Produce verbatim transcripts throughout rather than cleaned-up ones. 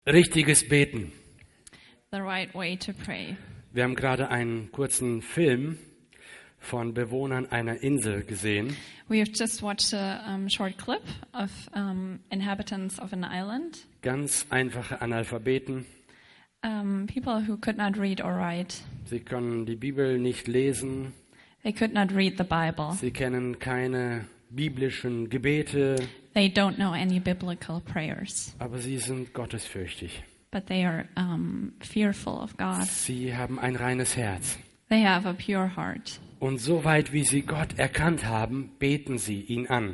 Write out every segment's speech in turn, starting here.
Richtiges Beten. The right way to pray. Wir haben gerade einen kurzen Film von Bewohnern einer Insel gesehen. We have just watched a um, short clip of um, inhabitants of an island. Ganz einfache Analphabeten. Um, people who could not read or write. Sie können die Bibel nicht lesen. They could not read the Bible. Sie kennen keine biblischen Gebete. They don't know any biblical prayers. Aber sie sind gottesfürchtig. But they are um, fearful of God. Sie haben ein reines Herz. They have a pure heart. Und soweit wie sie Gott erkannt haben, beten sie ihn an.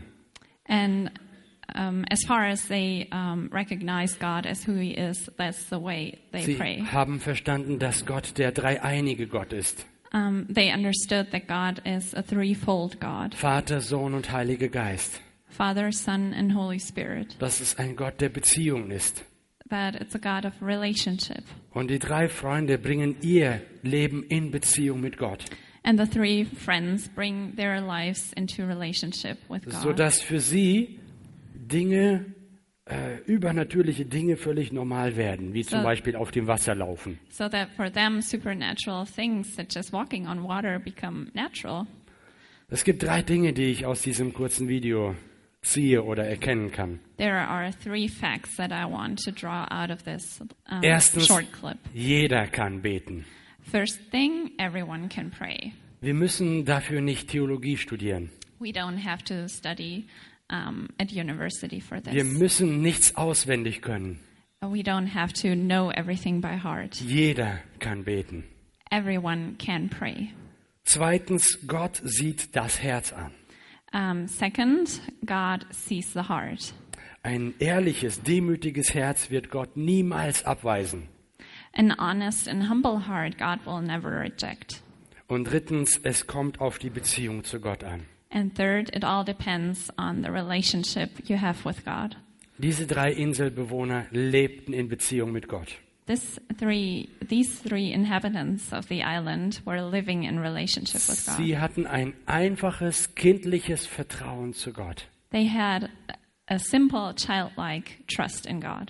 And um, as far as they um, recognize God as who He is, that's the way they Sie pray. haben verstanden, dass Gott der dreieinige Gott ist. Um, they understood that God is a threefold God: Vater, Sohn und Heiliger Geist. Father, Son, and Holy Spirit. Dass es ein Gott der Beziehung ist. That it's a God of relationship. Und die drei Freunde bringen ihr Leben in Beziehung mit Gott. And the three friends bring their lives into relationship with God. Sodass für sie Dinge, äh, übernatürliche Dinge völlig normal werden, wie zum So- Beispiel auf dem Wasser laufen. So that for them, supernatural things such as walking on water become natural. Es gibt drei Dinge, die ich aus diesem kurzen Video ziehe oder erkennen kann. There are three facts that I want to draw out of this um, Erstens, short clip. jeder kann beten. First thing, everyone can pray. Wir müssen dafür nicht Theologie studieren. We don't have to study um, at university for Wir this. müssen nichts auswendig können. We don't have to know everything by heart. Jeder kann beten. Everyone can pray. Zweitens, Gott sieht das Herz an. Um, second, God sees the heart. Ein ehrliches, demütiges Herz wird Gott niemals abweisen. An honest and humble heart, God will never reject. Und drittens, es kommt auf die Beziehung zu Gott an. And third, it all depends on the relationship you have with God. Diese drei Inselbewohner lebten in Beziehung mit Gott. This three, these three inhabitants of the island were living in relationship with God. Sie hatten ein einfaches, kindliches Vertrauen zu Gott. They had a simple, childlike trust in God.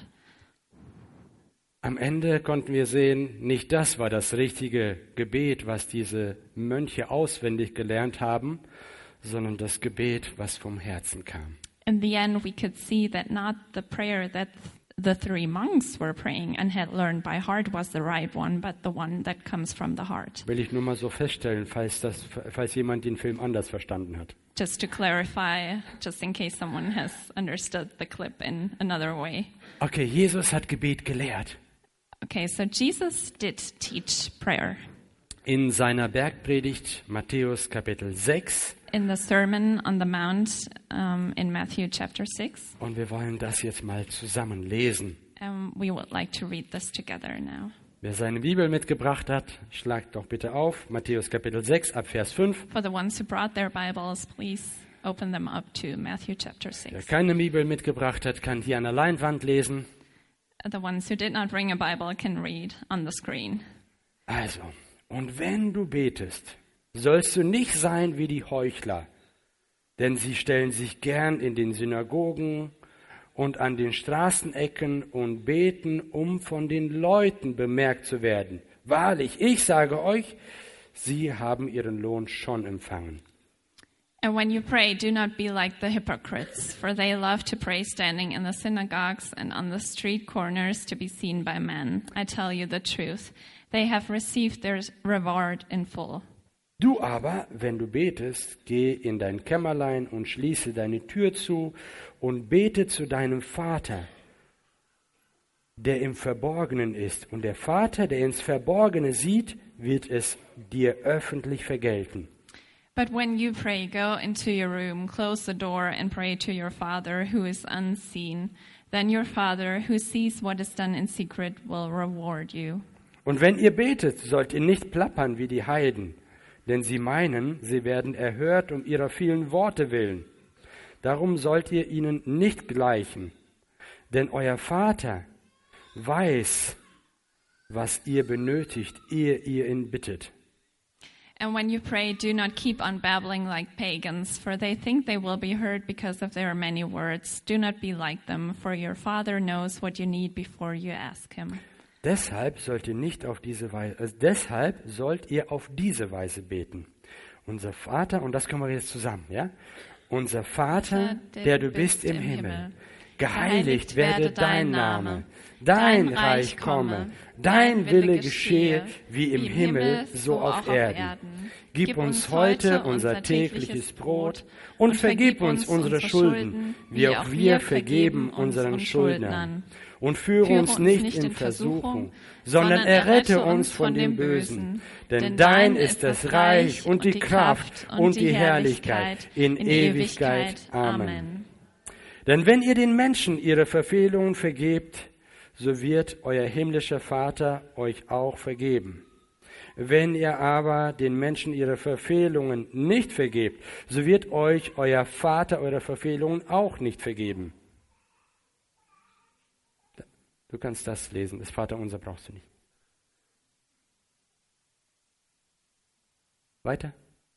Am Ende konnten wir sehen, nicht das war das richtige Gebet, was diese Mönche auswendig gelernt haben, sondern das Gebet, was vom Herzen kam. In the end, we could see that not the prayer that the three monks were praying and had learned by heart was the right one, but the one that comes from the heart. Will ich nur mal so feststellen, falls, das, falls jemand den Film anders verstanden hat. Just to clarify, just in case someone has understood the clip in another way. Okay, Jesus hat Gebet gelehrt. Okay, so Jesus did teach prayer. In seiner Bergpredigt, Matthäus Kapitel sechs. In the Sermon on the Mount um, in Matthew chapter six. Und wir wollen das jetzt mal zusammen lesen. Um, we would like to read this together now. Wer seine Bibel mitgebracht hat, schlagt doch bitte auf. Matthäus Kapitel sechs, ab Vers fünf. For the ones who brought their Bibles, please open them up to Matthew chapter Wer six. keine Bibel mitgebracht hat, kann hier an der Leinwand lesen. The ones who did not bring a Bible can read on the screen. Also, und wenn du betest, sollst du nicht sein wie die Heuchler, denn sie stellen sich gern in den Synagogen und an den Straßenecken und beten, um von den Leuten bemerkt zu werden. Wahrlich, ich sage euch, sie haben ihren Lohn schon empfangen. And when you pray, do not be like the hypocrites, for they love to pray standing in the synagogues and on the street corners to be seen by men. I tell you the truth, they have received their reward in full. Du aber, wenn du betest, geh in dein Kämmerlein und schließe deine Tür zu und bete zu deinem Vater, der im Verborgenen ist. Und der Vater, der ins Verborgene sieht, wird es dir öffentlich vergelten. But when you pray, go into your room, close the door, and pray to your Father who is unseen. Then your Father who sees what is done in secret will reward you. Und wenn ihr betet, sollt ihr nicht plappern wie die Heiden, denn sie meinen, sie werden erhört um ihrer vielen Worte willen. Darum sollt ihr ihnen nicht gleichen, denn euer Vater weiß, was ihr benötigt, ehe ihr ihn bittet. And when you pray, do not keep on babbling like pagans, for they think they will be heard because of their many words. Do not be like them, for your Father knows what you need before you ask him. Deshalb sollt ihr nicht auf diese Weise, also deshalb sollt ihr auf diese Weise beten. Unser Vater, und das können wir jetzt zusammen, ja? Unser Vater, der du bist im Himmel, geheiligt werde dein Name, dein Reich komme, dein Wille geschehe, wie im Himmel, so auf Erden. Gib uns heute unser tägliches Brot und vergib uns unsere Schulden, wie auch wir vergeben unseren Schuldnern. Und führe uns nicht in Versuchung, sondern errette uns von dem Bösen. Denn dein ist das Reich und die Kraft und die Herrlichkeit in Ewigkeit. Amen. Denn wenn ihr den Menschen ihre Verfehlungen vergebt, so wird euer himmlischer Vater euch auch vergeben. Wenn ihr aber den Menschen ihre Verfehlungen nicht vergebt, so wird euch euer Vater eure Verfehlungen auch nicht vergeben. Du kannst das lesen, das Vaterunser brauchst du nicht. Weiter?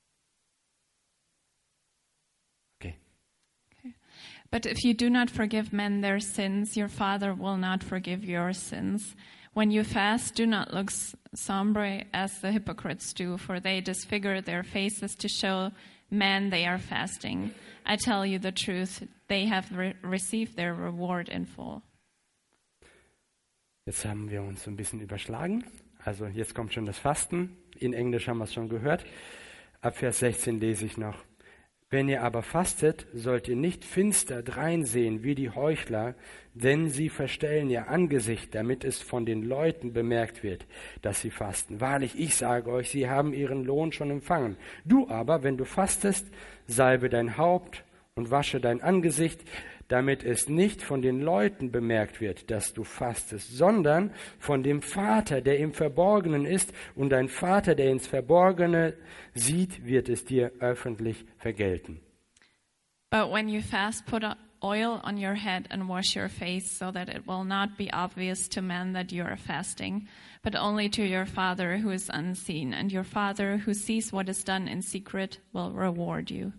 Okay. Okay. But if you do not forgive men their sins, your Father will not forgive your sins. When you fast, do not look sombre as the hypocrites do, for they disfigure their faces to show men they are fasting. I tell you the truth, they have re- received their reward in full. Jetzt haben wir uns so ein bisschen überschlagen. Also jetzt kommt schon das Fasten. In Englisch haben wir es schon gehört. Ab Vers sechzehn lese ich noch. Wenn ihr aber fastet, sollt ihr nicht finster dreinsehen wie die Heuchler, denn sie verstellen ihr Angesicht, damit es von den Leuten bemerkt wird, dass sie fasten. Wahrlich, ich sage euch, sie haben ihren Lohn schon empfangen. Du aber, wenn du fastest, salbe dein Haupt und wasche dein Angesicht, damit es nicht von den Leuten bemerkt wird, dass du fastest, sondern von dem Vater, der im Verborgenen ist, und dein Vater, der ins Verborgene sieht, wird es dir öffentlich vergelten. But when you fast, put oil on your head and wash your face, so that it will not be obvious to men that you are fasting, but only to your Father who is unseen, and your Father who sees what is done in secret will reward you.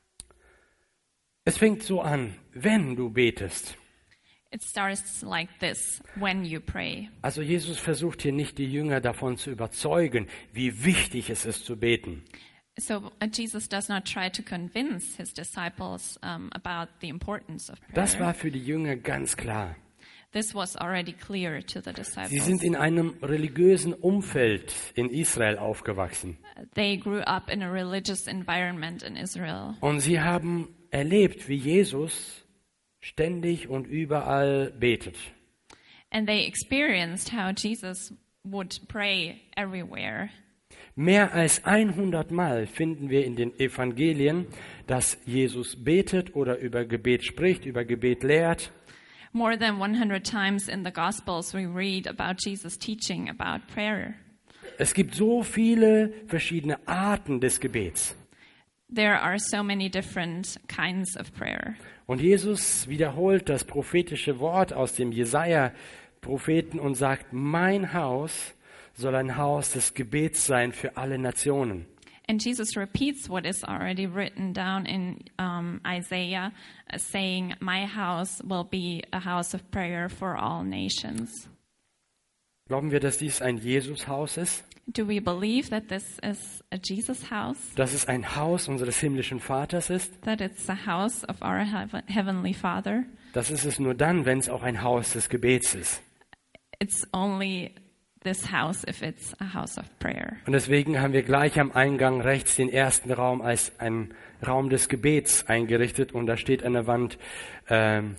Es fängt so an, wenn du betest. It starts like this, when you pray. Also Jesus versucht hier nicht, die Jünger davon zu überzeugen, wie wichtig es ist zu beten. So uh, Jesus does not try to convince his disciples um, about the importance of prayer. Das war für die Jünger ganz klar. This was already clear to the disciples. Sie sind in einem religiösen Umfeld in Israel aufgewachsen. They grew up in a religious environment in Israel. Und sie haben erlebt, wie Jesus ständig und überall betet. And they experienced how Jesus would pray everywhere. Mehr als hundert Mal finden wir in den Evangelien, dass Jesus betet oder über Gebet spricht, über Gebet lehrt. More than one hundred times in the Gospels we read about Jesus teaching about prayer. Es gibt so viele verschiedene Arten des Gebets. There are so many different kinds of prayer. Und Jesus wiederholt das prophetische Wort aus dem Jesaja-Propheten und sagt, mein Haus soll ein Haus des Gebets sein für alle Nationen. And Jesus repeats what is already written down in um, Isaiah, uh, saying, my house will be a house of prayer for all nations. Glauben wir, dass dies ein Jesus-Haus ist? Do we believe that this is a Jesus house? Dass es ein Haus unseres himmlischen Vaters ist? That it's the house of our heav- heavenly Father? Das ist es nur dann, wenn es auch ein Haus des Gebets ist. It's only this house if it's a house of prayer. Und deswegen haben wir gleich am Eingang rechts den ersten Raum als einen Raum des Gebets eingerichtet. Und da steht an der Wand, ähm,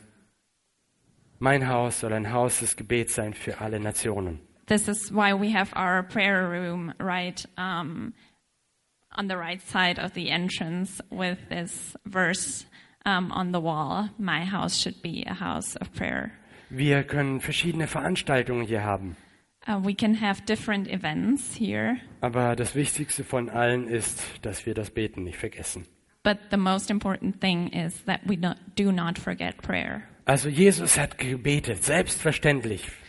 mein Haus soll ein Haus des Gebets sein für alle Nationen. This is why we have our prayer room right um, on the right side of the entrance with this verse um, on the wall. My house should be a house of prayer. Wir können verschiedene Veranstaltungen hier haben. Uh, we can have different events here. Aber das Wichtigste von allen ist, dass wir das Beten nicht vergessen. But the most important thing is that we not, do not forget prayer. Also Jesus hat gebetet, selbstverständlich.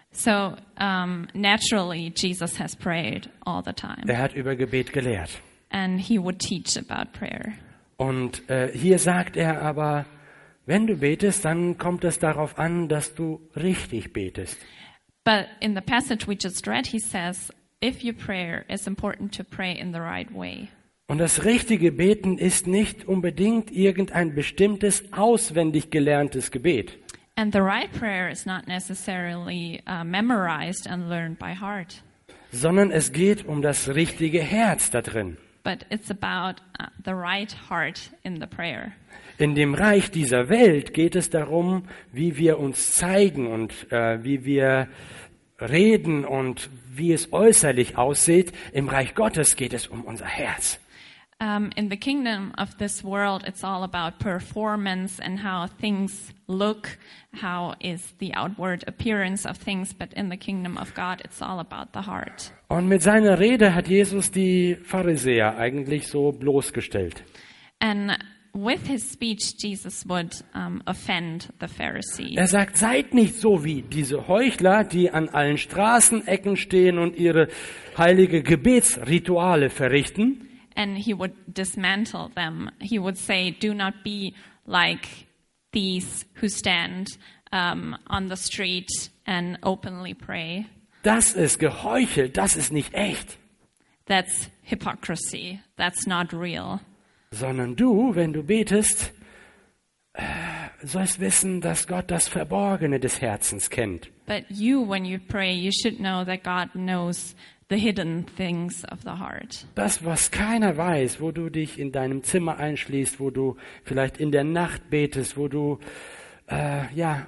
So um, naturally, Jesus has prayed all the time, Er hat über Gebet gelehrt. and he would teach about prayer. Und äh, hier sagt er aber, wenn du betest, dann kommt es darauf an, dass du richtig betest. But in the passage we just read, he says, if you pray, it's important to pray in the right way. Und das richtige Beten ist nicht unbedingt irgendein bestimmtes, auswendig gelerntes Gebet, And the right prayer is not necessarily uh, memorized and learned by heart, sondern es geht um das richtige Herz da drin. but it's about uh, the right heart in the prayer. In dem Reich dieser Welt geht es darum, wie wir uns zeigen und äh, wie wir reden und wie es äußerlich aussieht. Im Reich Gottes geht es um unser Herz. Um, in the kingdom of this world, it's all about performance and how things look, how is the outward appearance of things. But in the kingdom of God, it's all about the heart. Und mit seiner Rede hat Jesus die Pharisäer eigentlich so bloßgestellt. And with his speech, Jesus would um, offend the Pharisees. Er sagt, seid nicht so wie diese Heuchler, die an allen Straßenecken stehen und ihre heilige Gebetsrituale verrichten. And he would dismantle them. He would say, do not be like these who stand um, on the street and openly pray. Das ist geheuchelt, das ist nicht echt. That's hypocrisy. That's not real. Sondern du, wenn du betest, äh, sollst wissen, dass Gott das Verborgene des Herzens kennt. But you, when you pray, you should know that God knows the hidden things of the heart. Das, was keiner weiß, wo du dich in deinem Zimmer einschließt, wo du vielleicht in der Nacht betest, wo du äh, ja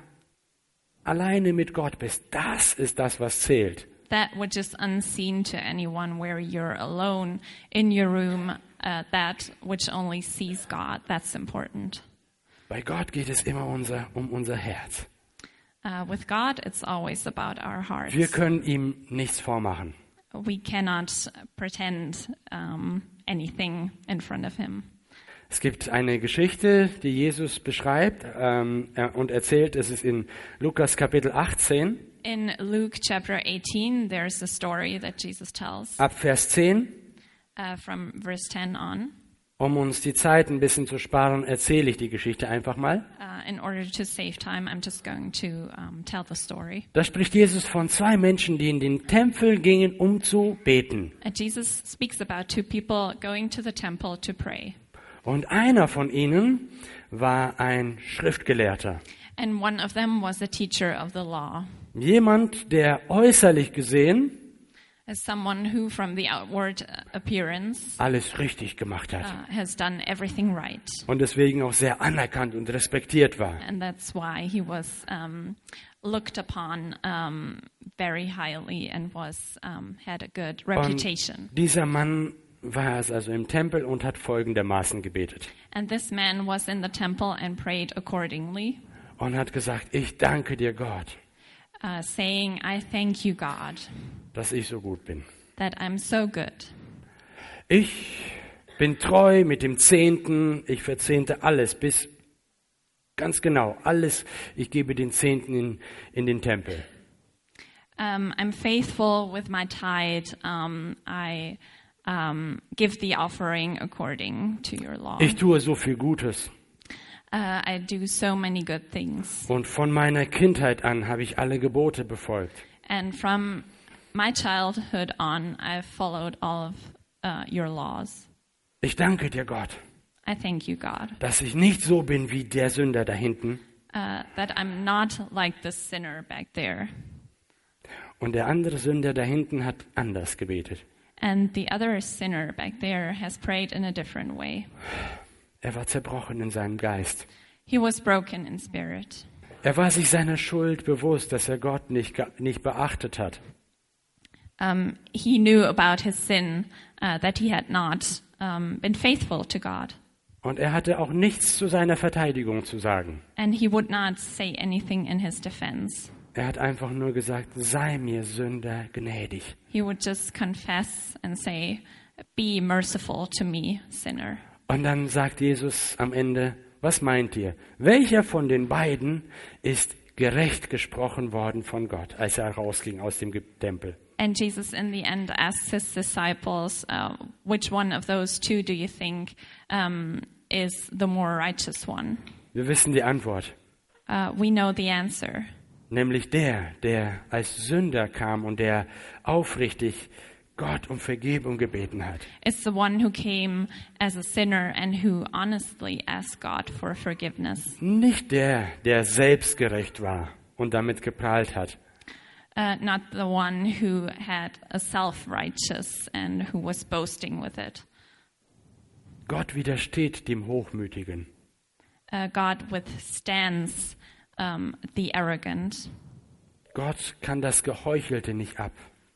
alleine mit Gott bist, das ist das, was zählt. That which is unseen to anyone, where you're alone in your room, uh, that which only sees God, that's important. Bei Gott geht es immer unser, um unser Herz. Uh, with God, it's always about our hearts. Wir können ihm nichts vormachen. We cannot pretend um, anything in front of him. Es gibt eine Geschichte, die Jesus beschreibt ähm, er- und erzählt. Es ist in Lukas Kapitel achtzehn, In Luke chapter eighteen, there's a story that Jesus tells ab Vers zehn. uh, from verse ten on. Um uns die Zeit ein bisschen zu sparen, erzähle ich die Geschichte einfach mal. Uh, in order to save time, I'm just going to um, tell the story. Da spricht Jesus von zwei Menschen, die in den Tempel gingen, um zu beten. Uh, Jesus speaks about two people going to the temple to pray. Und einer von ihnen war ein Schriftgelehrter. And one of them was a teacher of the law, Jemand, der äußerlich gesehen as someone who, from the outward uh, appearance, alles richtig gemacht hat. uh, has done everything right. Und deswegen auch sehr anerkannt und respektiert war. And that's why he was um, looked upon um, very highly and was um, had a good reputation. Und dieser Mann war es also im Tempel und hat folgendermaßen gebetet. And this man was in the temple and prayed accordingly, Und hat gesagt, ich danke dir Gott, uh, saying, I thank you, God, dass ich so gut bin. that I'm so good. Ich bin treu mit dem Zehnten, ich verzehnte alles bis ganz genau, alles, ich gebe den Zehnten in, in den Tempel. Um, I'm faithful with my tithe. Um, I um, give the offering according to your law. Ich tue so viel Gutes. Uh, I do so many good things. Und von meiner Kindheit an habe ich alle Gebote befolgt. And from my childhood on, I've followed all of uh, your laws. Ich danke dir Gott, I thank you, God, dass ich nicht so bin wie der Sünder da hinten. uh, that I'm not like the sinner back there. Und der andere Sünder da hinten hat anders gebetet. And the other sinner back there has prayed in a different way. Er war zerbrochen in seinem Geist. He was broken in spirit. Er war sich seiner Schuld bewusst, dass er Gott nicht, ge- nicht beachtet hat. Um, he knew about his sin, uh, that he had not um, been faithful to God. Und er hatte auch nichts zu seiner Verteidigung zu sagen. And he would not say anything in his defense. Er hat einfach nur gesagt, sei mir Sünder gnädig. He would just confess and say, be merciful to me, sinner. Und dann sagt Jesus am Ende, was meint ihr? Welcher von den beiden ist gerecht gesprochen worden von Gott, als er rausging aus dem Ge- Tempel. And Jesus, in the end, asked his disciples, uh, which one of those two do you think um, is the more righteous one? Wir wissen die Antwort, Uh, we know the answer. nämlich der, der als Sünder kam und der aufrichtig Gott um Vergebung gebeten hat. It's the one who came as a sinner and who honestly asked God for forgiveness. Nicht der, der selbstgerecht war und damit geprahlt hat. Uh, not the one who had a self-righteous and who was boasting with it. Gott widersteht dem Hochmütigen. Uh, God withstands um, the arrogant. Gott kann das Geheuchelte nicht ab.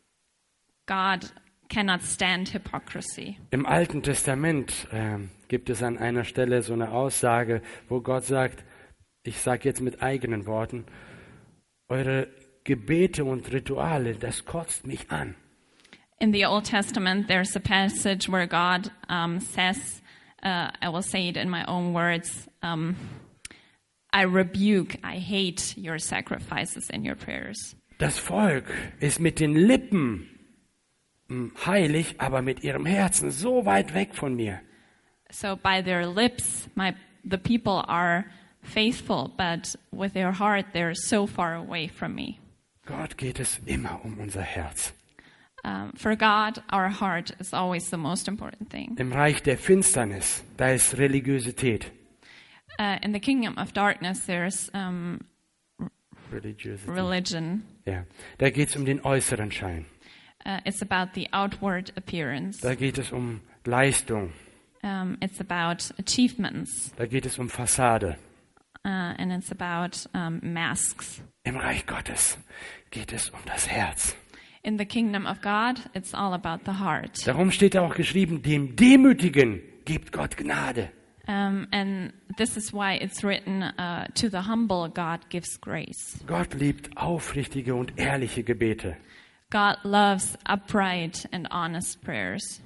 God cannot stand hypocrisy. Im Alten Testament äh, gibt es an einer Stelle so eine Aussage, wo Gott sagt, ich sage jetzt mit eigenen Worten, eure Gebete und Rituale, das kotzt mich an. In the Old Testament, there's a passage where God um, says, uh, I will say it in my own words, um, I rebuke, I hate your sacrifices and your prayers. Das Volk ist mit den Lippen mh, heilig, aber mit ihrem Herzen so weit weg von mir. So by their lips, my the people are faithful, but with their heart, they're so far away from me. Gott geht es immer um unser Herz. Um, for God, our heart is always the most important thing. Im Reich der Finsternis, da ist Religiosität. Uh, in the kingdom of darkness, there's um, Religiosität. religion. Ja, da geht es um den äußeren Schein. Uh, it's about the outward appearance. Da geht es um Leistung. Um, it's about achievements, Da geht es um Fassade. uh, and it's about um, masks. Im Reich Gottes geht es um das Herz. In the kingdom of God, it's all about the heart. Darum steht auch geschrieben, dem Demütigen gibt Gott Gnade. Um, and this is why it's written, uh, to the humble, God gives grace. Gott liebt aufrichtige und ehrliche Gebete. God loves upright and honest prayers.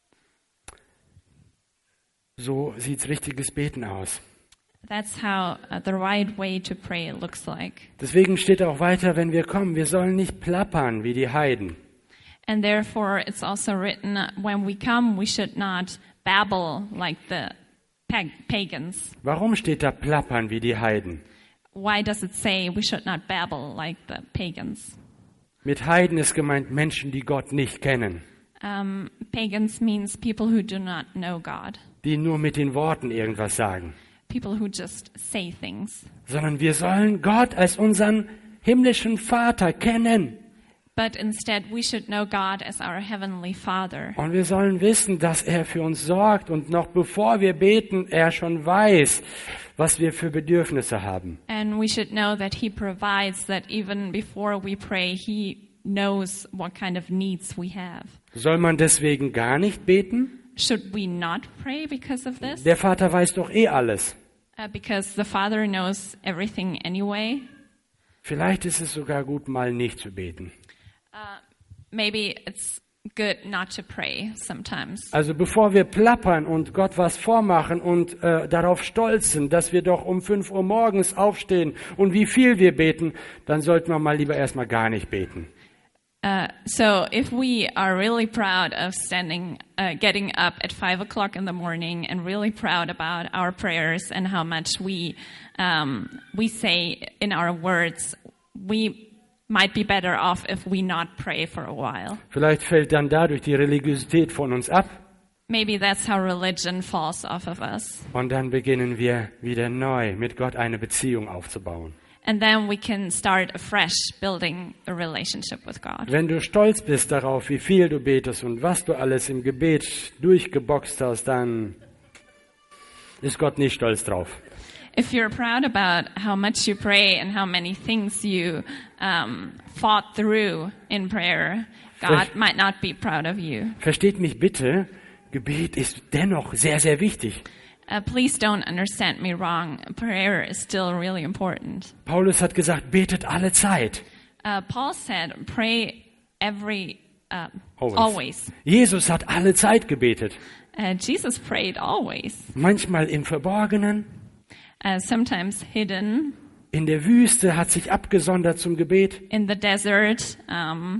So sieht's richtiges Beten aus. That's how uh, the right way to pray looks like. Deswegen steht auch weiter, wenn wir kommen, wir sollen nicht plappern wie die Heiden. And therefore, it's also written, uh, when we come, we should not babble like the pag- pagans. Warum steht da plappern wie die Heiden? Why does it say we should not babble like the pagans? Mit Heiden ist gemeint Menschen, die Gott nicht kennen, Um, pagans means people who do not know God, die nur mit den Worten irgendwas sagen. people who just say things. Sondern wir sollen Gott als unseren himmlischen Vater kennen. But instead, we should know God as our heavenly Father. Und wir sollen wissen, dass er für uns sorgt und noch bevor wir beten, er schon weiß, was wir für Bedürfnisse haben. And we should know that He provides, that even before we pray, He knows what kind of needs we have. Soll man deswegen gar nicht beten? Should we not pray because of this? Der Vater weiß doch eh alles. Uh, because the Father knows everything anyway. Vielleicht ist es sogar gut, mal nicht zu beten. Maybe it's good not to pray sometimes. Also bevor wir plappern und Gott was vormachen und äh, darauf stolz sind, dass wir doch um fünf Uhr morgens aufstehen und wie viel wir beten, dann sollten wir mal lieber erstmal gar nicht beten. Uh, so if we are really proud of standing, uh, getting up at five o'clock in the morning and really proud about our prayers and how much we um, we say in our words, we might be better off if we not pray for a while. Vielleicht fällt dann dadurch die Religiosität von uns ab Maybe that's how religion falls off of us. und dann beginnen wir wieder neu mit Gott eine Beziehung aufzubauen. And then we can start afresh building a relationship with God. Wenn du stolz bist darauf, wie viel du betest und was du alles im Gebet durchgeboxt hast, dann ist Gott nicht stolz drauf. If you're proud about how much you pray and how many things you um, fought through in prayer, God might not be proud of you. Versteht mich bitte, Gebet ist dennoch sehr, sehr wichtig. Uh, please don't understand me wrong. Prayer is still really important. Paulus hat gesagt, betet alle Zeit. Uh, Paul said, pray every, uh, Always. always. Jesus hat alle Zeit gebetet. Uh, Jesus prayed always. Manchmal im Verborgenen, Uh, sometimes hidden, in der Wüste, hat sich abgesondert zum Gebet. in the desert, um,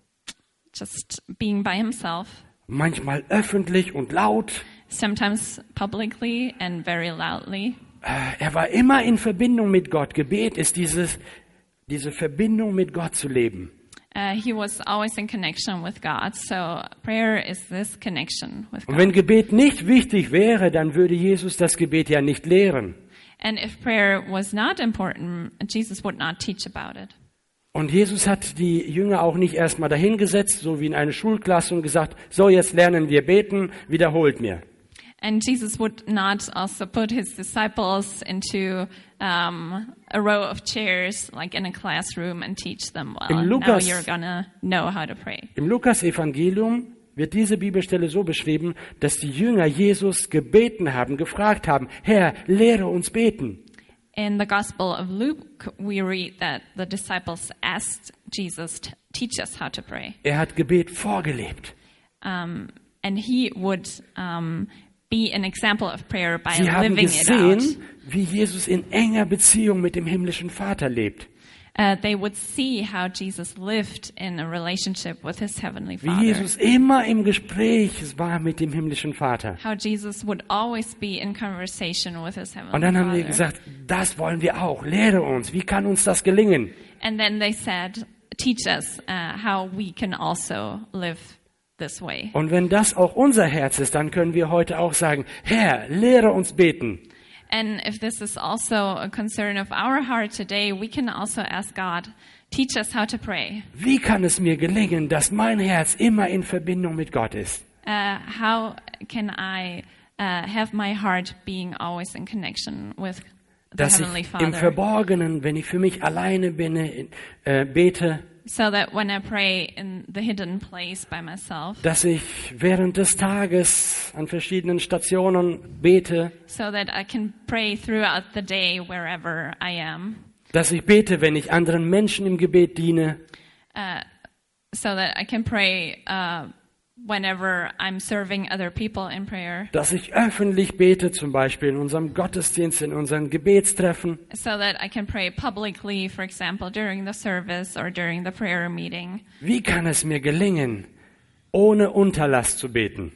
just being by himself, Manchmal öffentlich und laut. sometimes publicly and very loudly. Äh, Er war immer in Verbindung mit Gott. Gebet ist dieses, diese Verbindung mit Gott zu leben. Uh, he was always in connection with God, so prayer is this connection with Und God. wenn Gebet nicht wichtig wäre, dann würde Jesus das Gebet ja nicht lehren. And if prayer was not important, Jesus would not teach about it. Und Jesus hat die Jünger auch nicht erstmal dahingesetzt, so wie in eine Schulklasse und gesagt, so jetzt lernen wir beten, wiederholt mir. And Jesus would not also put his disciples into um, a row of chairs, like in a classroom, and teach them, well, Im now Lukas- you're gonna know how to pray. Im Lukas-Evangelium wird diese Bibelstelle so beschrieben, dass die Jünger Jesus gebeten haben, gefragt haben, Herr, lehre uns beten. In the Gospel of Luke, we read that the disciples asked Jesus to teach us how to pray. Er hat Gebet vorgelebt. Um, and he would um, be an example of prayer by Sie haben living it out. gesehen, wie Jesus in enger Beziehung mit dem himmlischen Vater lebt. Uh, they would see how Jesus lived in a relationship with his heavenly Wie Father. Jesus immer im Gespräch war mit dem himmlischen Vater. How Jesus would always be in conversation with his heavenly Und dann haben Father. wir gesagt, das wollen wir auch. Lehre uns. Wie kann uns das gelingen? And then they said, teach us uh, how we can also live this way. Und wenn das auch unser Herz ist, dann können wir heute auch sagen, Herr, lehre uns beten. And if this is also a concern of our heart today, we can also ask God, teach us how to pray. Wie kann es mir gelingen, dass mein Herz immer in Verbindung mit Gott ist? Uh, how can I uh, have my heart being always in connection with the Dass Heavenly ich im Father? Verborgenen, wenn ich für mich alleine bin, äh, bete, So that when I pray in the hidden place by myself, dass ich während des Tages an verschiedenen Stationen bete, so that I can pray throughout the day wherever I am, dass ich bete, wenn ich anderen Menschen im Gebet diene, uh, so that I can pray uh, whenever I'm serving other people in prayer, dass ich öffentlich bete, zum Beispiel in unserem Gottesdienst, in unseren Gebetstreffen, so that I can pray publicly, for example, during the service or during the prayer meeting. Wie kann es mir gelingen, ohne Unterlass zu beten?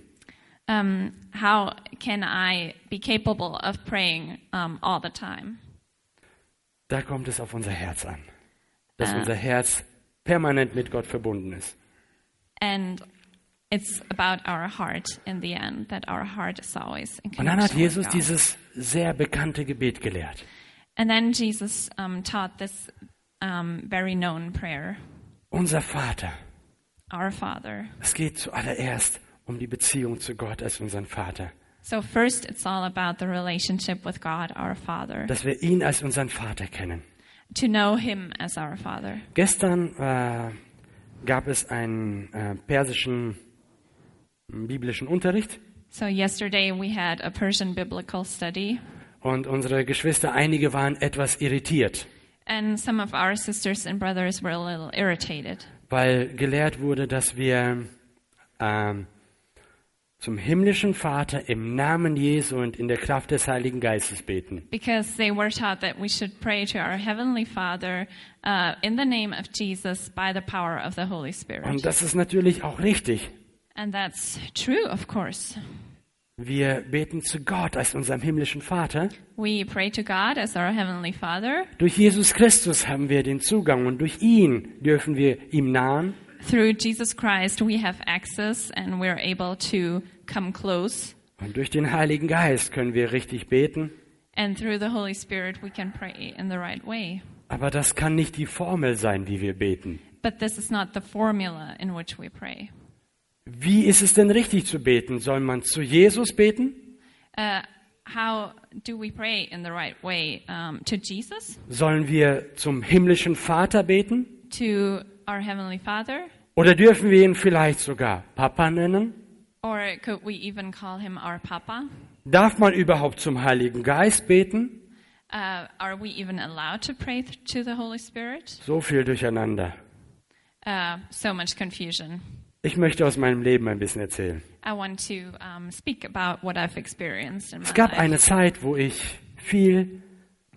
Um, how can I be capable of praying um, all the time? Da kommt es auf unser Herz an, dass Ah. unser Herz permanent mit Gott verbunden ist. And it's about our heart in the end, that our heart is always in Und dann hat connection Jesus with God. dieses sehr bekannte Gebet gelehrt. And then Jesus um, taught this um, very known prayer, Unser Vater. Our Father. Es geht zuallererst um die Beziehung zu Gott als unseren Vater. So first, it's all about the relationship with God, our Father, Dass wir ihn als unseren Vater kennen. to know Him as our Father. Gestern äh, gab es einen äh, persischen äh, biblischen Unterricht So yesterday we had a Persian biblical study, und unsere Geschwister, einige waren etwas irritiert, and some of our sisters and brothers were a little irritated weil gelehrt wurde, dass wir ähm, zum himmlischen Vater im Namen Jesu und in der Kraft des Heiligen Geistes beten. because they were taught that we should pray to our Heavenly Father uh, in the name of Jesus by the power of the Holy Spirit. Und das ist natürlich auch richtig. And that's true, of course. Wir beten zu Gott als unserem himmlischen Vater. We pray to God as our Heavenly Father. Durch Jesus Christus haben wir den Zugang und durch ihn dürfen wir ihm nahen. Through Jesus Christ, we have access and we're able to come close. Und durch den Heiligen Geist können wir richtig beten. And through the Holy Spirit, we can pray in the right way. Aber das kann nicht die Formel sein, wie wir beten. But this is not the formula in which we pray. Wie ist es denn richtig zu beten? Soll man zu Jesus beten? Uh, how do we pray in the right way? Um, to Jesus? Sollen wir zum himmlischen Vater beten? To our Heavenly Father? Oder dürfen wir ihn vielleicht sogar Papa nennen? Or could we even call him our Papa? Darf man überhaupt zum Heiligen Geist beten? Uh, are we even allowed to pray th- to the Holy Spirit? So viel durcheinander. Uh, so much confusion. Ich möchte aus meinem Leben ein bisschen erzählen. I want to um, speak about what I've experienced in my Es gab life. eine Zeit, wo ich viel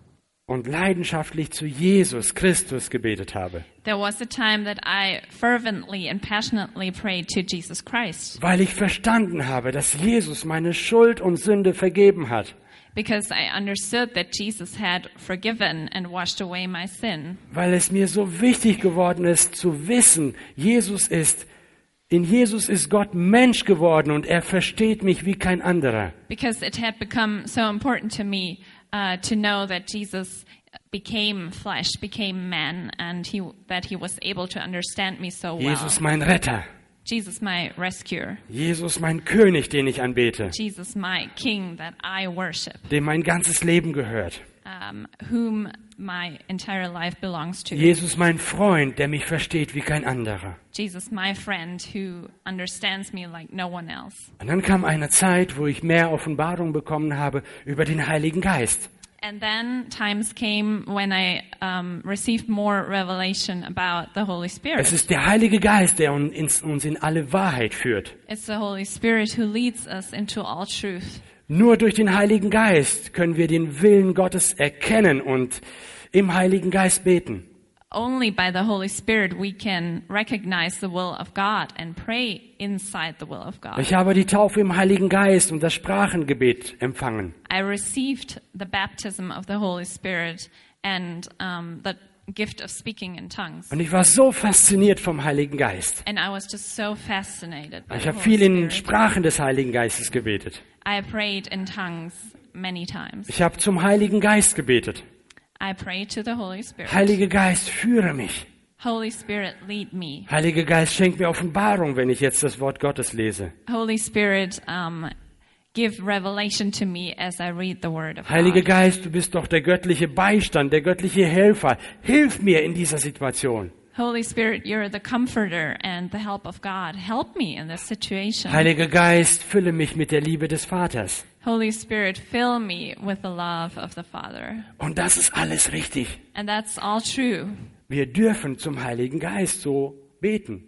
und leidenschaftlich zu Jesus Christus gebetet habe. There was a time that I fervently and passionately prayed to Jesus Christ Weil ich verstanden habe, dass Jesus meine Schuld und Sünde vergeben hat. because I understood that Jesus had forgiven and washed away my sin. Weil es mir so wichtig geworden ist zu wissen, Jesus ist, in Jesus ist Gott Mensch geworden und er versteht mich wie kein anderer. Because it had become so important to me uh, to know that Jesus became flesh, became man, and he that he was able to understand me so well. Jesus mein Retter. Jesus, my rescuer. Jesus mein König, den ich anbete, Jesus, my king that I worship, dem mein ganzes Leben gehört. um, whom my entire life belongs to. Jesus mein Freund, der mich versteht wie kein anderer. Jesus, my friend who understands me like no one else. Und dann kam eine Zeit, wo ich mehr Offenbarung bekommen habe über den Heiligen Geist. And then times came when I um, received more revelation about the Holy Spirit. Es ist der Heilige Geist, der uns uns in alle Wahrheit führt. It's the Holy Spirit who leads us into all truth. Nur durch den Heiligen Geist können wir den Willen Gottes erkennen und im Heiligen Geist beten. Only by the Holy Spirit we can recognize the will of God and pray inside the will of God. Ich habe die Taufe im Heiligen Geist und das Sprachengebet empfangen. I received the baptism of the Holy Spirit and um, the gift of speaking in tongues. Und ich war so fasziniert vom Heiligen Geist. And I was just so fascinated by Ich the habe Holy viel in Spirit. Sprachen des Heiligen Geistes gebetet. I prayed in tongues many times. Ich habe zum Heiligen Geist gebetet. I prayed to the Holy Spirit. Heiliger Geist, führe mich. Holy Spirit, lead me. Heiliger Geist, schenk mir Offenbarung, wenn ich jetzt das Wort Gottes lese. Holy Spirit, um, give revelation to me as I read the Word of Heiliger God. Geist, du bist doch der göttliche Beistand, der göttliche Helfer. Hilf mir in dieser Situation. Holy Spirit, you're the comforter and the help of God. Help me in this situation. Heiliger Geist, fülle mich mit der Liebe des Vaters. Holy Spirit, fill me with the love of the Father. Und das ist alles richtig. And that's all true. Wir dürfen zum Heiligen Geist so beten.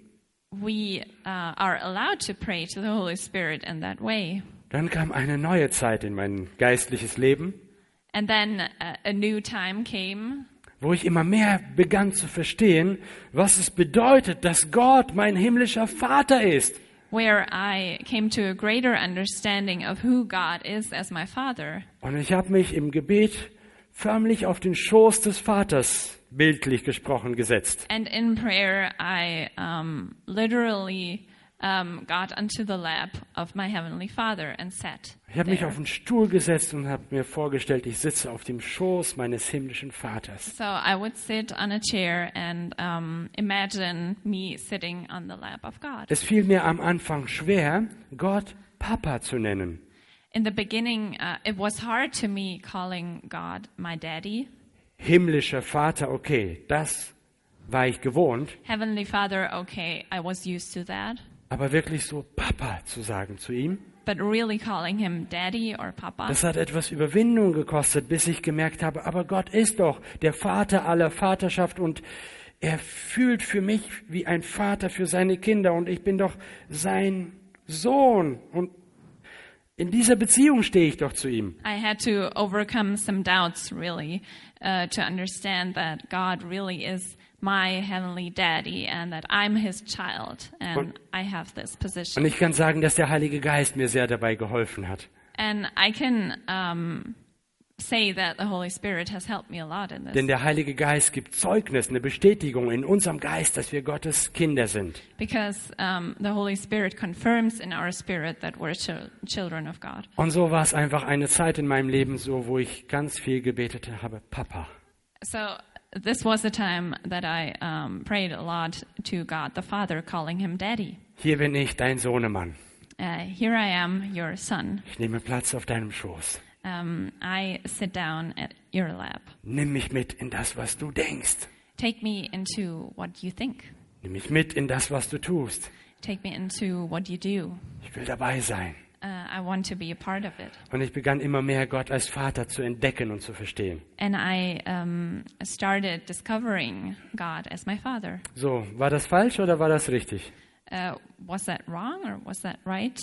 We uh, are allowed to pray to the Holy Spirit in that way. Dann kam eine neue Zeit in mein geistliches Leben, And then a, a new time came wo ich immer mehr begann zu verstehen, was es bedeutet, dass Gott mein himmlischer Vater ist. where I came to a greater understanding of who God is as my Father. Und ich habe mich im Gebet förmlich auf den Schoß des Vaters, bildlich gesprochen, gesetzt. And in prayer, I um, literally um, got unto the lap of my Heavenly Father and sat Ich habe mich there. auf einen Stuhl gesetzt und habe mir vorgestellt, ich sitze auf dem Schoß meines himmlischen Vaters. So I would sit on a chair and um, imagine me sitting on the lap of God. Es fiel mir am Anfang schwer, Gott Papa zu nennen. In the beginning, uh, it was hard to me calling God my daddy. Himmlischer Vater, okay, das war ich gewohnt, Heavenly Father, okay, I was used to that. aber wirklich so Papa zu sagen zu ihm, But really calling him daddy or papa, das hat etwas Überwindung gekostet, bis ich gemerkt habe, aber Gott ist doch der Vater aller Vaterschaft und er fühlt für mich wie ein Vater für seine Kinder und ich bin doch sein Sohn und in dieser Beziehung stehe ich doch zu ihm. I had to overcome some doubts, really, uh, to understand that God really is my heavenly daddy and that I'm his child and Und- I have this Und position. ich kann sagen, dass der Heilige Geist mir sehr dabei geholfen hat. And I can um, say that the Holy Spirit has helped me a lot in this. Denn der Heilige Geist gibt Zeugnis, eine Bestätigung in unserem Geist, dass wir Gottes Kinder sind. Because um, the Holy Spirit confirms in our spirit that we're chil- children of God. Und so war es einfach eine Zeit in meinem Leben so, wo ich ganz viel gebetet habe, Papa. So this was a time that I um, prayed a lot to God the Father, calling him Daddy. Hier bin ich, dein Sohnemann. Uh, here I am, your son. Ich nehme Platz auf deinem Schoß. Um, I sit down at your lap. Nimm mich mit in das, was du denkst. Take me into what you think. Nimm mich mit in das, was du tust. Take me into what you do. Ich will dabei sein. Uh, I want to be a part of it. Und ich begann immer mehr, Gott als Vater zu entdecken und zu verstehen. And I um, started discovering God as my Father. So, war das falsch oder war das richtig? Uh, was that wrong or was that right?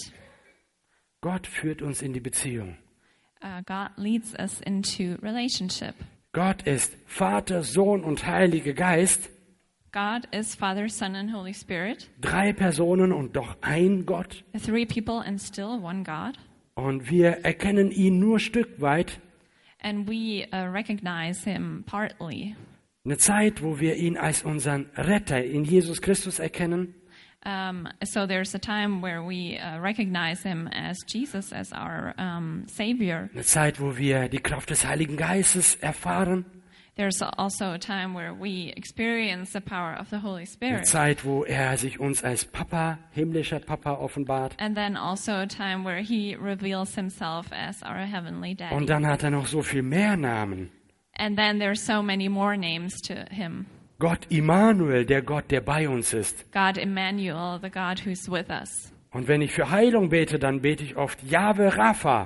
Gott führt uns in die Beziehung. Uh, God leads us into relationship. Gott ist Vater, Sohn und Heiliger Geist. God is Father, Son, and Holy Spirit. Drei Personen und doch ein Gott. Three people and still one God. Und wir erkennen ihn nur Stück weit. And we uh, recognize him partly. Eine Zeit, wo wir ihn als unseren Retter in Jesus Christus erkennen. Um, so there's a time where we uh, recognize him as Jesus, as our um, Savior. Eine Zeit, wo wir die Kraft des Heiligen Geistes erfahren. There's also a time where we experience the power of the Holy Eine Spirit. Zeit, wo er sich uns als Papa, himmlischer Papa offenbart. And then also a time where he reveals himself as our heavenly daddy. Und dann hat er noch so viel mehr Namen. And then there's so many more names to him. Gott Immanuel, der Gott, der bei uns ist. God Emmanuel, the God who's with us. Und wenn ich für Heilung bete, dann bete ich oft Jahwe Rapha.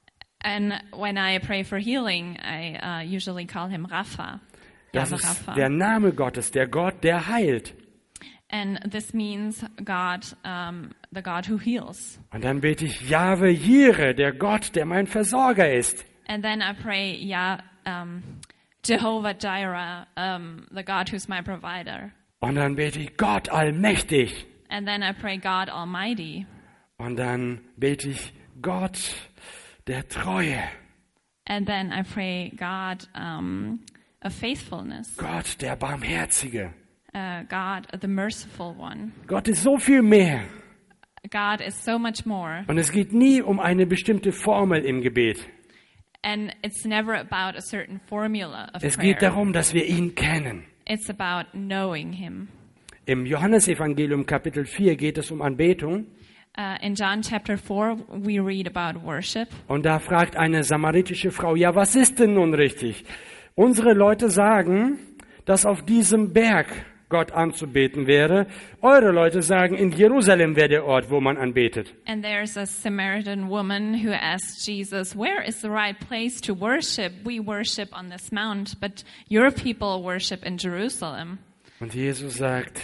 And when I pray for healing, I uh, usually call him Rapha. Das Yahweh ist Rapha. der Name Gottes, der Gott, der heilt. And this means God, um, the God who heals. Und dann bete ich Jahwe Jireh, der Gott, der mein Versorger ist. And then I pray, yeah, um, Jehovah Jireh, um, the God who's my provider. Und dann bete ich Gott allmächtig. And then I pray God Almighty. Und dann bete ich Gott der Treue. And then I pray God um, of faithfulness. Gott der Barmherzige. Uh, God, the merciful one. Gott ist so viel mehr. God is so much more. Und es geht nie um eine bestimmte Formel im Gebet. And it's never about a certain formula of Es prayer. geht darum, dass wir ihn kennen. It's about knowing him. Im Johannesevangelium Kapitel vier geht es um Anbetung. Uh, in John chapter four, we read about worship. Und da fragt eine samaritische Frau, ja, was ist denn nun richtig? Unsere Leute sagen, dass auf diesem Berg Gott anzubeten wäre. Eure Leute sagen, in Jerusalem wäre der Ort, wo man anbetet. And there's a Samaritan woman who asked Jesus, where is the right place to worship? We worship on this mount, but your people worship in Jerusalem. Und Jesus sagt,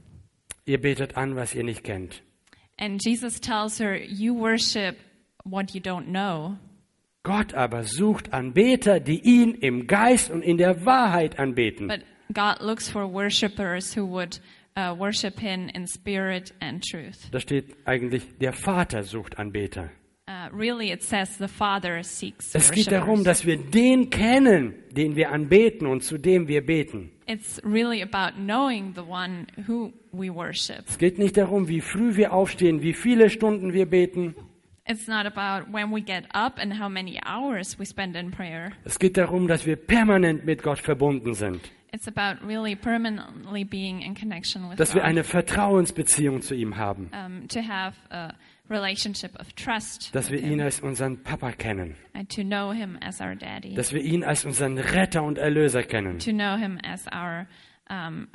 ihr betet an, was ihr nicht kennt. And Jesus tells her, you worship what you don't know. Gott aber sucht Anbeter, die ihn im Geist und in der Wahrheit anbeten. But God looks for worshipers who would uh, worship him in spirit and truth. Da steht eigentlich, der Vater sucht Anbeter. Uh, really, it says the Father seeks Es geht worshipers. darum, dass wir den kennen, den wir anbeten und zu dem wir beten. It's really about knowing the one who we worship. Es geht nicht darum, wie früh wir aufstehen, wie viele Stunden wir beten. It's not about when we get up and how many hours we spend in prayer. Es geht darum, dass wir permanent mit Gott verbunden sind. It's about really permanently being in connection with Dass wir God. eine Vertrauensbeziehung zu ihm haben. Um, to have a relationship of trust Dass wir with ihn him, als unseren Papa kennen. and to know him as our daddy, Dass wir ihn als unseren Retter und Erlöser kennen. to know him as our um,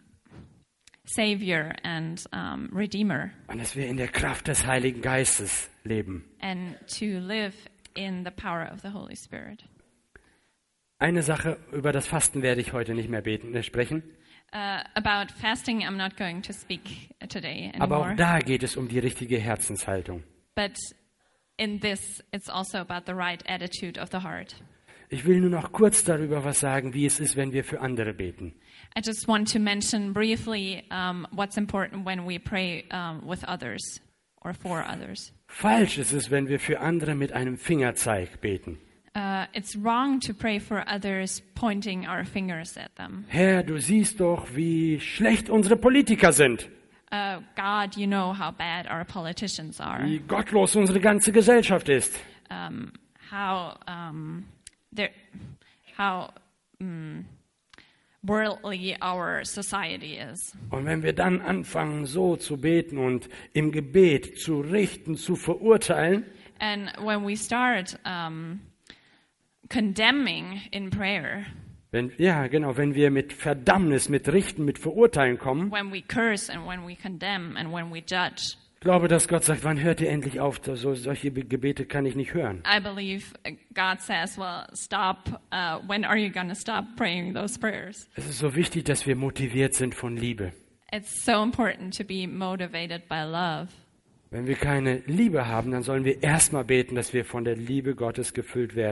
Savior and um, Redeemer, Und dass wir in der Kraft des Heiligen Geistes leben. and to live in the power of the Holy Spirit. Eine Sache, über das Fasten werde ich heute nicht mehr beten, äh, sprechen. Uh, about fasting, I'm not going to speak today Aber anymore. auch da geht es um die richtige Herzenshaltung. But in this, it's also about the right attitude of the heart. Ich will nur noch kurz darüber was sagen, wie es ist, wenn wir für andere beten. I just want to mention briefly um, what's important when we pray um, with others or for others. Falsch ist es, wenn wir für andere mit einem Fingerzeig beten. Uh, it's wrong to pray for others pointing our fingers at them. Herr, du siehst doch, wie schlecht unsere Politiker sind, Uh, God, you know how bad our politicians are, wie gottlos unsere ganze Gesellschaft ist. um, how um, they're- how um, worldly our society is. Und wenn wir dann anfangen, so zu beten und im Gebet zu richten, zu verurteilen, And when we start um, condemning in prayer, wenn, ja genau, wenn wir mit Verdammnis, mit Richten, mit Verurteilen kommen, when we curse and when we condemn and when we judge, ich glaube, dass Gott sagt, wann hört ihr endlich auf? So, solche Gebete kann ich nicht hören. I believe God says, well, stop. Uh, when are you going to stop praying those prayers? Es ist so wichtig, dass wir motiviert sind von Liebe. It's so important to be motivated by love. Wenn wir keine Liebe haben, dann sollen wir erstmal beten, dass wir von der Liebe Gottes gefüllt werden.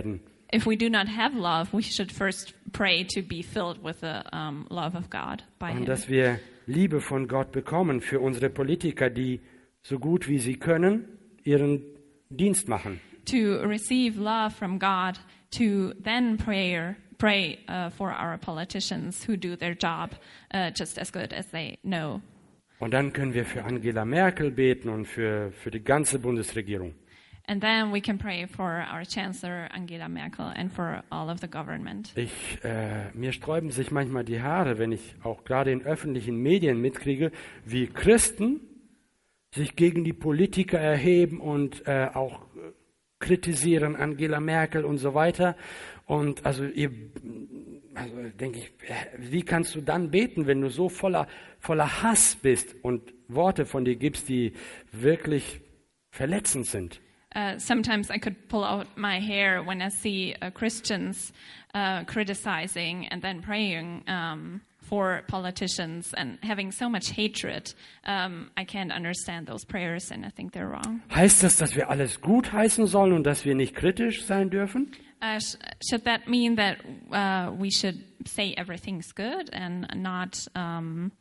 if we do not have love, we should first pray to be filled with the um, love of God by Und Him. dass wir Liebe von Gott bekommen für unsere Politiker, die so gut wie sie können ihren Dienst machen. To receive love from God, to then prayer, pray uh, for our politicians who do their job uh, just as good as they know. Und dann können wir für Angela Merkel beten und für, für die ganze Bundesregierung. And then we can pray for our Chancellor Angela Merkel and for all of the government. Ich, äh, mir sträuben sich manchmal die Haare, wenn ich auch gerade in öffentlichen Medien mitkriege, wie Christen sich gegen die Politiker erheben und äh, auch äh, kritisieren Angela Merkel und so weiter. Und also, ihr, also denke ich, wie kannst du dann beten, wenn du so voller, voller Hass bist und Worte von dir gibst, die wirklich verletzend sind? Uh, sometimes I could pull out my hair when I see uh, Christians uh, criticizing and then praying um, for politicians and having so much hatred. Um, I can't understand those prayers and I think they're wrong. Heißt das, dass wir alles gut heißen sollen und dass wir nicht kritisch sein dürfen? Uh, sh- should that mean that uh, we should say everything's good and not um,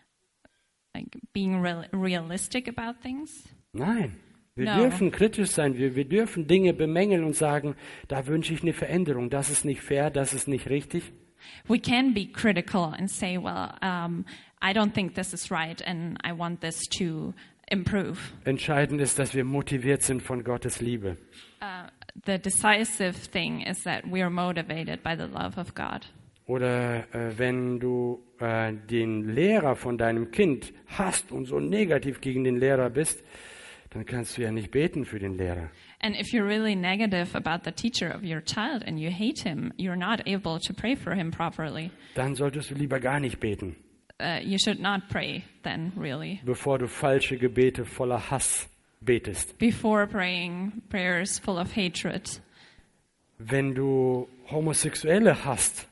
like being real- realistic about things? Nein. Wir No. dürfen kritisch sein, wir, wir dürfen Dinge bemängeln und sagen, da wünsche ich eine Veränderung, das ist nicht fair, das ist nicht richtig. We can be critical and say, well, um, I don't think this is right and I want this to improve. Entscheidend ist, dass wir motiviert sind von Gottes Liebe. Uh, the decisive thing is that we are motivated by the love of God. Oder äh, wenn du äh, den Lehrer von deinem Kind hasst und so negativ gegen den Lehrer bist, dann kannst du ja nicht beten für den Lehrer. And if you're really negative about the teacher of your child and you hate him, you're not able to pray for him properly. Dann solltest du lieber gar nicht beten, Uh, you should not pray then, really. bevor du falsche Gebete voller Hass betest. Before praying prayers full of hatred. Wenn du Homosexuelle hasst,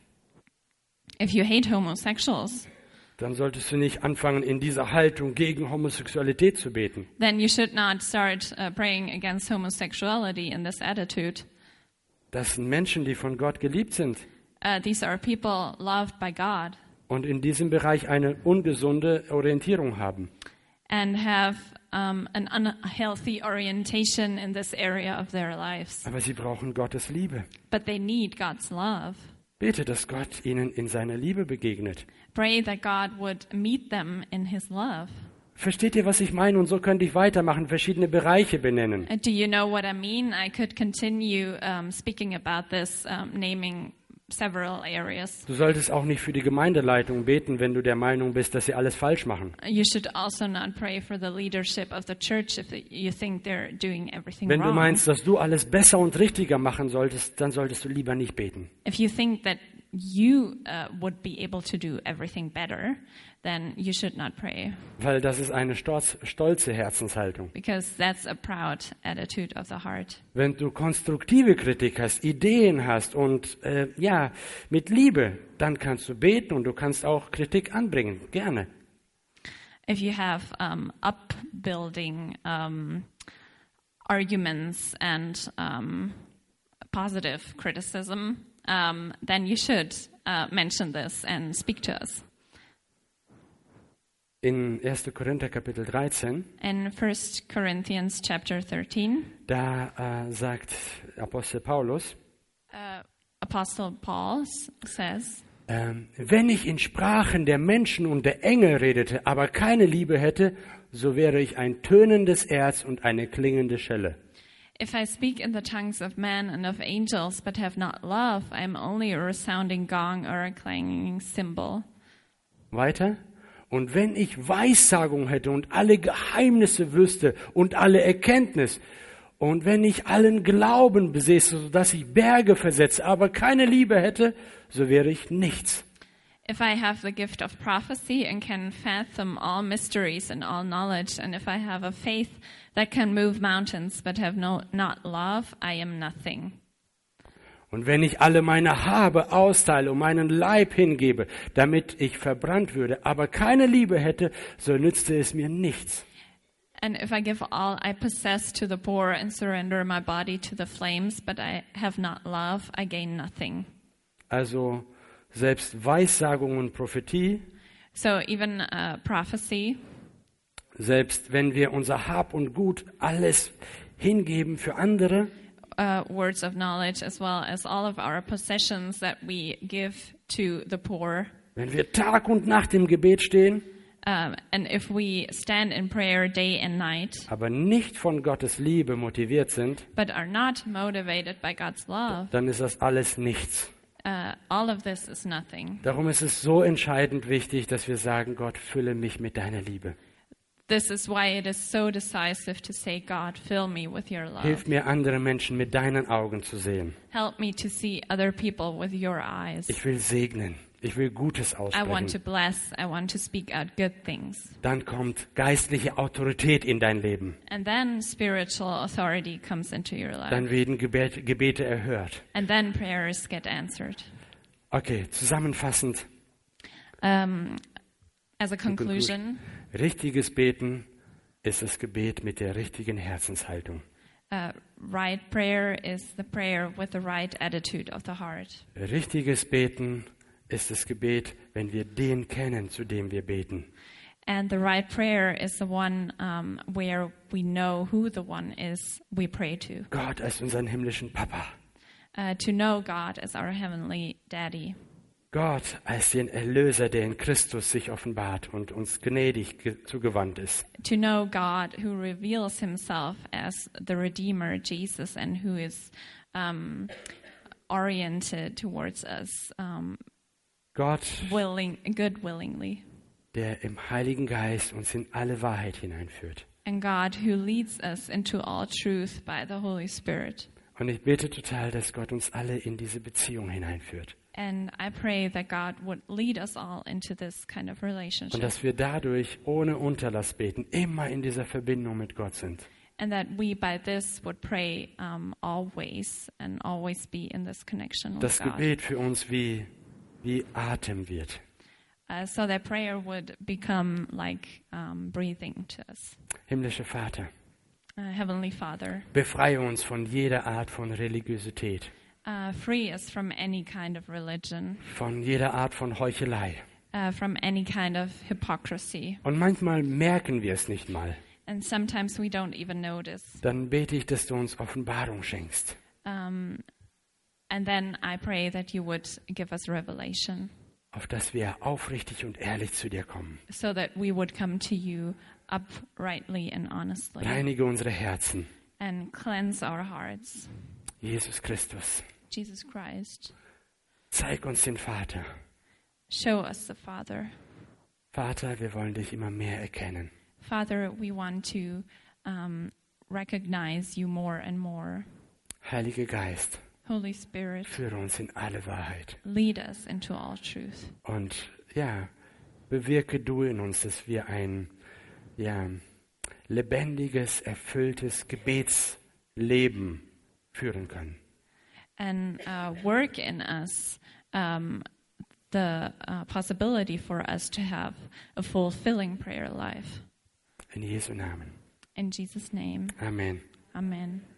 If you hate homosexuals, dann solltest du nicht anfangen, in dieser Haltung gegen Homosexualität zu beten. then you should not start uh, praying against homosexuality in this attitude. Das sind Menschen, die von Gott geliebt sind Uh, these are people loved by God und in diesem Bereich eine ungesunde Orientierung haben. and have um, an unhealthy orientation in this area of their lives. Aber sie brauchen Gottes Liebe. But they need God's love. Bete, dass Gott ihnen in seiner Liebe begegnet. Pray that God would meet them in His love. Versteht ihr, was ich meine? Und so könnte ich weitermachen, verschiedene Bereiche benennen. Uh, do you know what I mean? I could continue um, speaking about this, um, naming several areas. Du solltest auch nicht für die Gemeindeleitung beten, wenn du der Meinung bist, dass sie alles falsch machen. You should also not pray for the leadership of the church if you think they're doing everything Wenn du wrong. meinst, dass du alles besser und richtiger machen solltest, dann solltest du lieber nicht beten. If you think that you uh, would be able to do everything better, then you should not pray, Weil das ist eine stolz, stolze Herzenshaltung. because that's a proud attitude of the heart. Wenn du konstruktive Kritik hast, Ideen hast und äh, ja, mit Liebe, dann kannst du beten und du kannst auch Kritik anbringen. Gerne. If you have um, upbuilding um, arguments and um, positive criticism, um, then you should uh, mention this and speak to us. In erster Korinther Kapitel dreizehn, In First Corinthians chapter thirteen, da äh, sagt Apostel Paulus, uh, Apostle Paul s- says, ähm, wenn ich in Sprachen der Menschen und der Engel redete, aber keine Liebe hätte, so wäre ich ein tönendes Erz und eine klingende Schelle. if I speak in the tongues of men and of angels but have not love, I am only a resounding gong or a clanging cymbal. Weiter. Und wenn ich Weissagung hätte und alle Geheimnisse wüsste und alle Erkenntnis, und wenn ich allen Glauben besäße, sodass ich Berge versetze, aber keine Liebe hätte, so wäre ich nichts. If I have the gift of prophecy and can fathom all mysteries and all knowledge, and if I have a faith that can move mountains but have no, not love, I am nothing. Und wenn ich alle meine Habe austeile und meinen Leib hingebe, damit ich verbrannt würde, aber keine Liebe hätte, so nützte es mir nichts. And if I give all I possess to the poor and surrender my body to the flames, but I have not love, I gain nothing. Also selbst Weissagung und Prophetie, So even uh, prophecy, selbst wenn wir unser Hab und Gut alles hingeben für andere, uh, words of knowledge, as well as all of our possessions that we give to the poor. wenn wir Tag und Nacht im Gebet stehen, Um, and if we stand in prayer day and night, aber nicht von Gottes Liebe motiviert sind, but are not motivated by God's love, dann ist das alles nichts. uh, all of this is nothing. Darum ist es so entscheidend wichtig, dass wir sagen, Gott, fülle mich mit deiner Liebe. This is why it is so decisive to say, God, fill me with your love. Hilf mir, andere Menschen mit deinen Augen zu sehen. Help me to see other people with your eyes. Ich will segnen. Ich will Gutes I want to aussprechen. bless. I want to speak out good things. Dann kommt geistliche Autorität in dein Leben. And then spiritual authority comes into your life. Dann werden Gebet, Gebete erhört. And then prayers get answered. Okay, zusammenfassend. Um, as a conclusion, Richtiges Beten ist das Gebet mit der richtigen Herzenshaltung. uh, right prayer is the prayer with the right attitude of the heart. Richtiges Beten ist das Gebet, wenn wir den kennen, zu dem wir beten. And the right prayer is the one um, where we know who the one is we pray to. Gott als unseren himmlischen Papa. Uh, to know God as our heavenly daddy. Gott als den Erlöser, der in Christus sich offenbart und uns gnädig ge- zugewandt ist. To know God who reveals himself as the Redeemer, Jesus, and who is um, oriented towards us, um, Gott, willing, good willingly. der im Heiligen Geist uns in alle Wahrheit hineinführt. And God who leads us into all truth by the Holy Spirit. Und ich bete total, dass Gott uns alle in diese Beziehung hineinführt. And I pray that God would lead us all into this kind of Und relationship. dass wir dadurch ohne Unterlass beten, immer in dieser Verbindung mit Gott sind. And that we by this would pray um, always and always be in this connection with Das God. Gebet für uns wie, wie Atem wird. Uh, so that prayer would become like um, breathing to us. Himmlischer Vater, Uh, Heavenly Father, befreie uns von jeder Art von Religiosität, uh, free us from any kind of religion, von jeder Art von Heuchelei. uh, from any kind of hypocrisy. Und manchmal merken wir es nicht mal. And sometimes we don't even notice. Dann bete ich, dass du uns Offenbarung schenkst. Um, and then I pray that you would give us revelation Auf dass wir aufrichtig und ehrlich zu dir kommen. so that we would come to you uprightly and honestly Reinige unsere Herzen. and cleanse our hearts. Jesus Christus, Jesus Christ, zeig uns den Vater. show us the Father. Vater, wir wollen dich immer mehr erkennen. Father, we want to um, recognize you more and more. Heiliger Geist, Holy Spirit, führe uns in alle Wahrheit. lead us into all truth. Und ja, bewirke du in uns, dass wir ein ja, lebendiges, erfülltes Gebetsleben führen können. And uh, work in us um, the uh, possibility for us to have a fulfilling prayer life. In Jesu Namen. In Jesus' name, Amen. amen.